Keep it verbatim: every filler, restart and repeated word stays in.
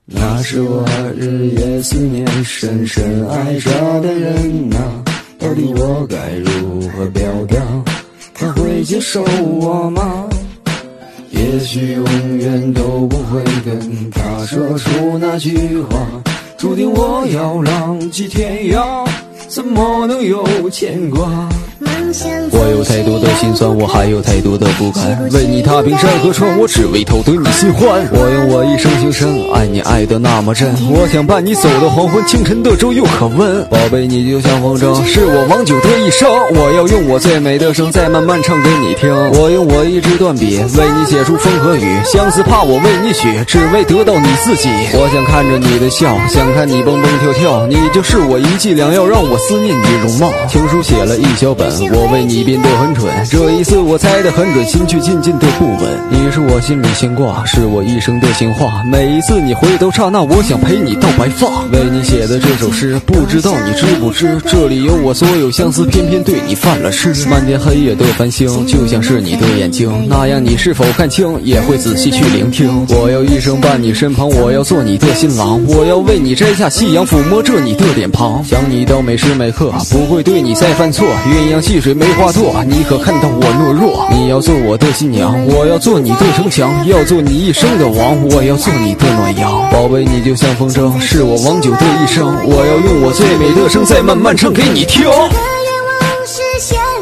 那是我日夜思念、深深爱着的人啊，到底我该如何表达？他会接受我吗？也许永远都不会跟他说出那句话，注定我要浪迹天涯，怎么能有牵挂？我有太多的心酸，我还有太多的不甘，为你踏冰山河川，我只为偷得你心欢。我用我一生情深，爱你爱得那么真，我想伴你走到黄昏，清晨的粥又可温。宝贝，你就像风筝，是我忘久的一生，我要用我最美的声再慢慢唱给你听。我用我一支断笔，为你写出风和雨，相思怕我为你许，只为得到你自己。我想看着你的笑，想看你蹦蹦跳跳，你就是我一剂良药，让我思念你容貌。情书写了一小本，我为你编得很准，这一次我猜得很准，心却渐渐的不稳。你是我心里牵挂，是我一生的情话，每一次你回头刹那，我想陪你到白发。为你写的这首诗，不知道你知不知，这里有我所有相思，偏偏对你犯了痴。漫天黑夜的繁星，就像是你的眼睛，那样你是否看清，也会仔细去聆听。我要一生伴你身旁，我要做你的新郎，我要为你摘下夕阳，抚摸着你的脸庞，想你到每时每刻，不会对你再犯错，鸳鸯戏水梅花堕，你可看到我懦弱？你要做我的新娘，我要做你的城墙，要做你一生的王，我要做你的暖阳。宝贝，你就像风筝，是我忘久的一生，我要用我最美的声再慢慢唱给你听。 这个愿望实现